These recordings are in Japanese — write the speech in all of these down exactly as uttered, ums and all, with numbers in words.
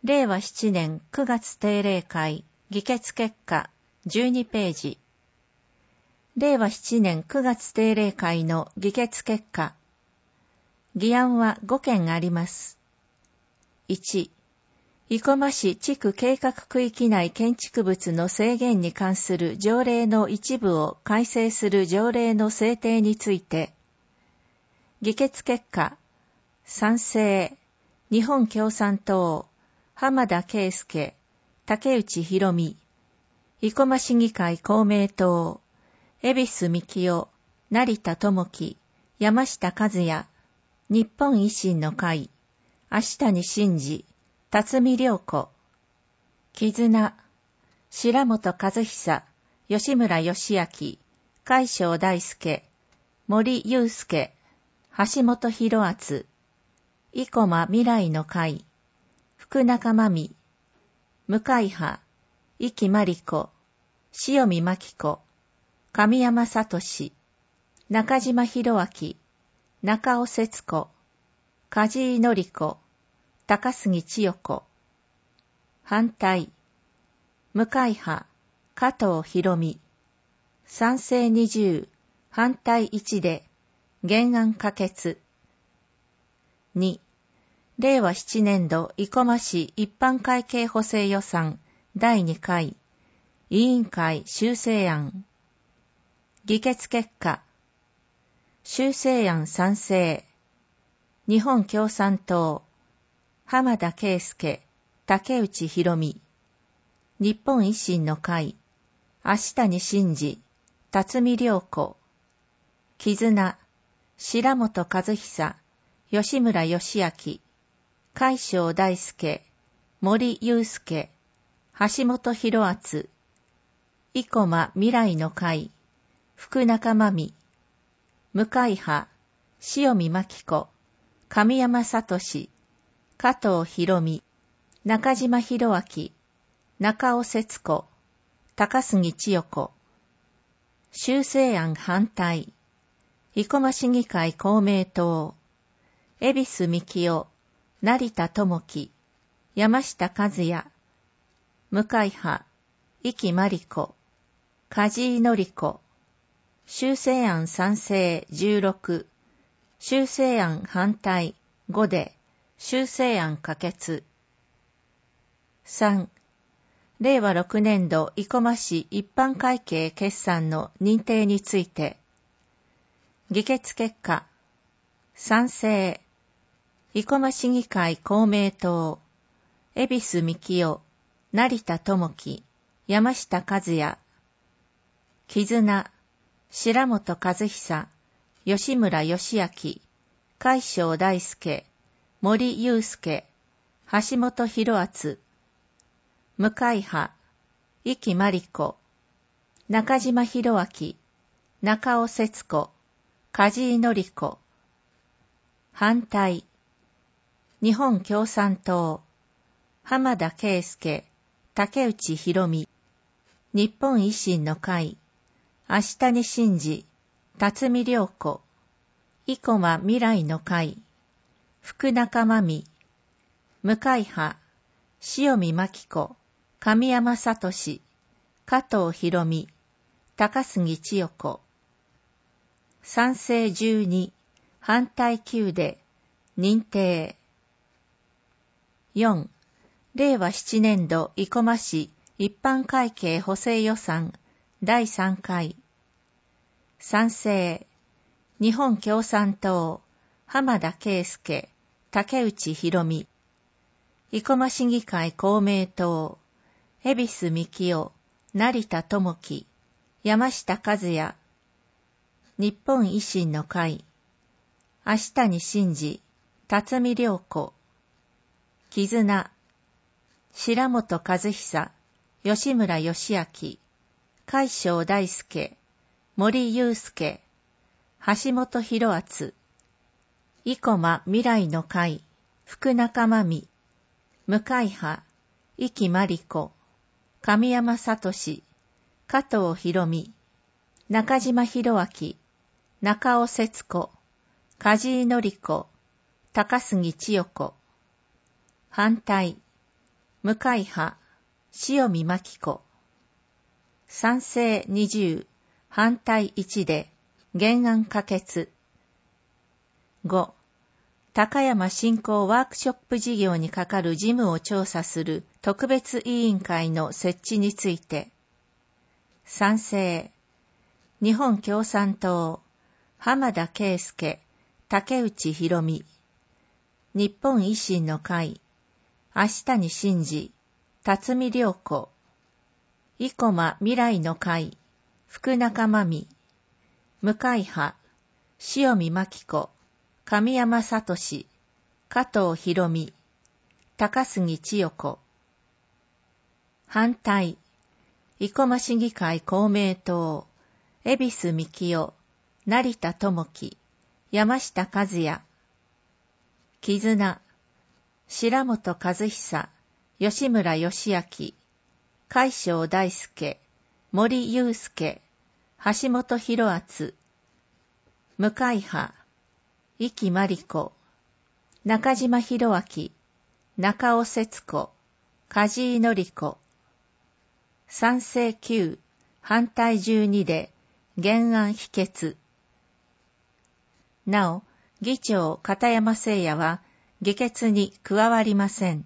れいわしちねんくがつ定例会議決結果じゅうにページ。れいわしちねんくがつ定例会の議決結果。議案はごけんあります。いち、生駒市地区計画区域内建築物の制限に関する条例の一部を改正する条例の制定について。議決結果、賛成、日本共産党、浜田圭介、竹内博美、生駒市議会公明党、恵比寿幹夫、成田智樹、山下和也、日本維新の会、芦谷慎二、辰巳良子、絆、白本和久、吉村義明、海将大輔、森祐介、橋本博敦、生駒未来の会、福中真美、向井派、壱岐真理子、塩見真紀子、神山聡、中島博明、中尾節子、梶井典子、高杉千代子。反対、向井派、加藤博美。賛成にじゅう、反対いちで、原案可決。に、れいわしちねんど生駒市一般会計補正予算だいにかい、委員会修正案。議決結果。修正案賛成。日本共産党、浜田圭介、竹内博美。日本維新の会、芦谷慎二、辰巳良子。絆、白本和久、吉村義明、海将大輔、森祐介、橋本博敦、生駒未来の会、福中真美、向井派、塩見真紀子、神山聡、加藤博美、中島博明、中尾節子、高杉千代子。修正案反対。生駒市議会公明党、恵比寿幹夫、成田智樹、山下和也、向井派、壱岐真理子、梶井典子。修正案賛成じゅうろく、修正案反対ごで、修正案可決。さん、れいわろくねんど生駒市一般会計決算の認定について。議決結果、賛成、生駒市議会公明党、恵比寿幹夫、成田智樹、山下和也。絆、白本和久、吉村義明、海将大輔、森祐介、橋本博敦。向井派、壱岐真理子、中島博明、中尾節子、梶井典子。反対、日本共産党、浜田圭介、竹内博美、日本維新の会、芦谷慎二、辰巳良子、生駒未来の会、福中真美、向井派、塩見真紀子、神山聡、加藤博美、高杉千代子。賛成じゅうに、反対きゅうで、認定。よん、れいわしちねんど生駒市一般会計補正予算だいさんかい。賛成、日本共産党、浜田圭介、竹内博美。生駒市議会公明党、恵比寿幹夫、成田智樹、山下和也。日本維新の会、芦谷慎二、辰巳良子。絆、白本和久、吉村義明、海将大輔、森祐介、橋本博敦。生駒未来の会、福中真美、向井派、壱岐真理子、神山聡、加藤博美、中島博明、中尾節子、梶井典子、高杉千代子。反対、 向井派、塩見真紀子。賛成にじゅう、反対いちで、原案可決。ご、高山振興ワークショップ事業に係る事務を調査する特別委員会の設置について。賛成。日本共産党、浜田圭介、竹内博美。日本維新の会、足谷真治、辰巳良子。生駒未来の会、福中真美。向井派、塩見真紀子、神山聡、加藤博美、高杉千代子。反対、生駒市議会公明党、恵比寿幹夫、成田智樹、山下和也。絆、白本和久、吉村義明、海将大輔、森祐介、橋本博厚。向井派、壱岐真理子、中島博明、中尾節子、梶井典子。賛成きゅう、反対じゅうにで、原案否決。なお、議長片山誠也は議決に加わりません。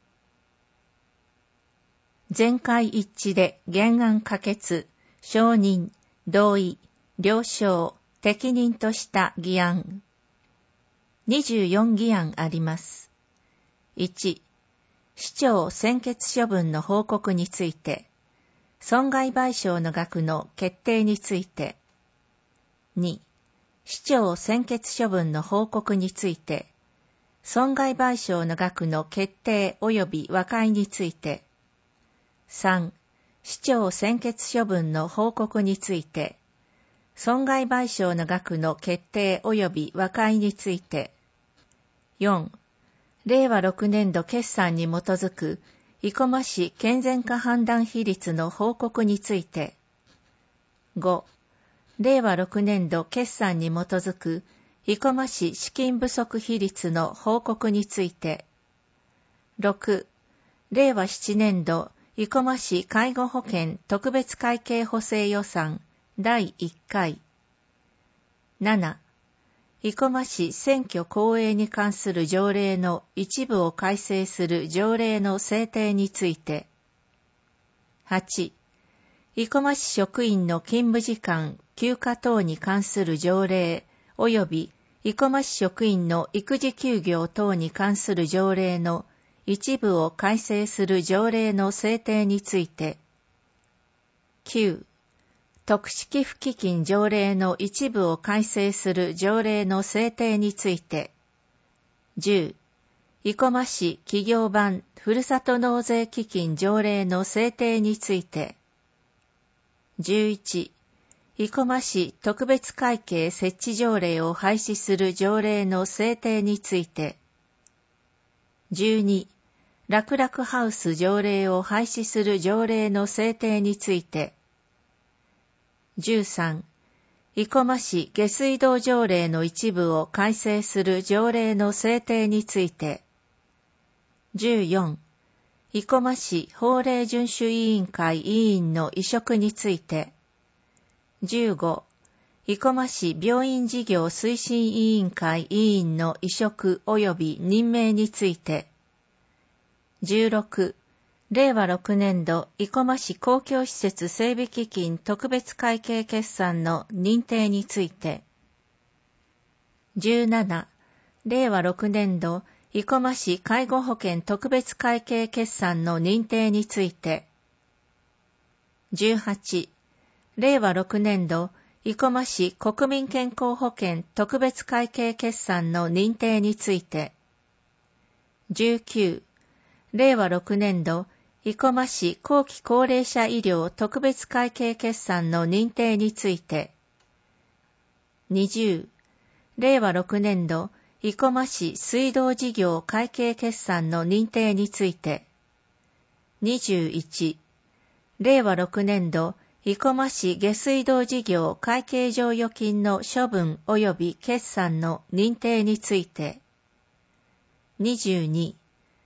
全会一致で原案可決、承認、同意、了承、適任とした議案。にじゅうよん議案あります。いち、市長専決処分の報告について、損害賠償の額の決定について。に、市長専決処分の報告について、損害賠償の額の決定及び和解について。さん、市長専決処分の報告について、損害賠償の額の決定及び和解について。よん、令和ろくねん度決算に基づく生駒市健全化判断比率の報告について。ご、令和ろくねん度決算に基づく生駒市資金不足比率の報告について。ろく、令和ななねん度生駒市介護保険特別会計補正予算だいいっかい。なな、生駒市選挙公営に関する条例の一部を改正する条例の制定について。はち、生駒市職員の勤務時間、休暇等に関する条例及び生駒市職員の育児休業等に関する条例の一部を改正する条例の制定について。きゅう、特殊寄付基金条例の一部を改正する条例の制定について。じゅう、生駒市企業版ふるさと納税基金条例の制定について。じゅういち、生駒市特別会計設置条例を廃止する条例の制定について。じゅうに、楽々ハウス条例を廃止する条例の制定について。じゅうさん、生駒市下水道条例の一部を改正する条例の制定について。じゅうよん、生駒市法令遵守委員会委員の委嘱について。じゅうご、生駒市病院事業推進委員会委員の委嘱及び任命について。じゅうろく、令和ろくねん度生駒市公共施設整備基金特別会計決算の認定について。じゅうなな、令和ろくねん度生駒市介護保険特別会計決算の認定について。じゅうはち、令和ろくねん度生駒市国民健康保険特別会計決算の認定について。じゅうきゅう、令和ろくねん度生駒市後期高齢者医療特別会計決算の認定について。にじゅう、令和ろくねん度生駒市水道事業会計決算の認定について。にじゅういち、令和ろくねん度生駒市下水道事業会計剰余金の処分及び決算の認定について。にじゅうに、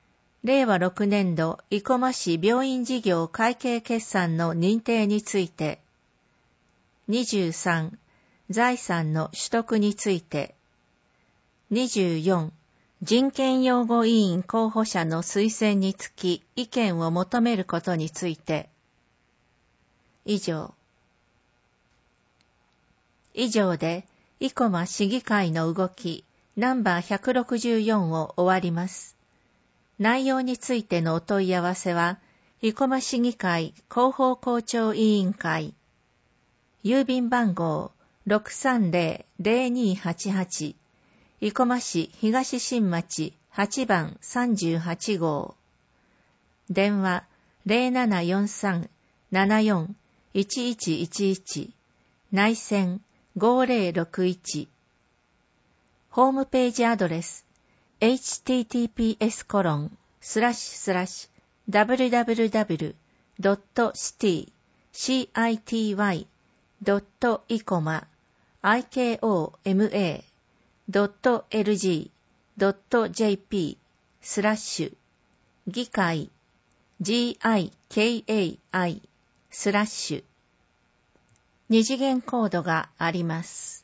れいわろくねんど生駒市病院事業会計決算の認定について。にじゅうさん、財産の取得について。にじゅうよん、人権擁護委員候補者の推薦につき意見を求めることについて。以上。以上で、生駒市議会の動き、ナンバーひゃくろくじゅうよんを終わります。内容についてのお問い合わせは、生駒市議会広報広聴委員会、郵便番号 ろくさんぜろぜろにはちはち、生駒市東新町はちばんさんじゅうはちごう、電話 ゼロななよんさん ななよん いちいちいちいち、内線ごぜろろくいち、ホームページアドレス エイチティーティーピーエスコロンスラッシュスラッシュダブリュダブリュダブリュドットシティシーアイティーワイドットイコマアイケーオーエムエードットエルジードットジェーピースラッシュ議会 ジーアイケーエーアイ スラッシュ二次元コードがあります。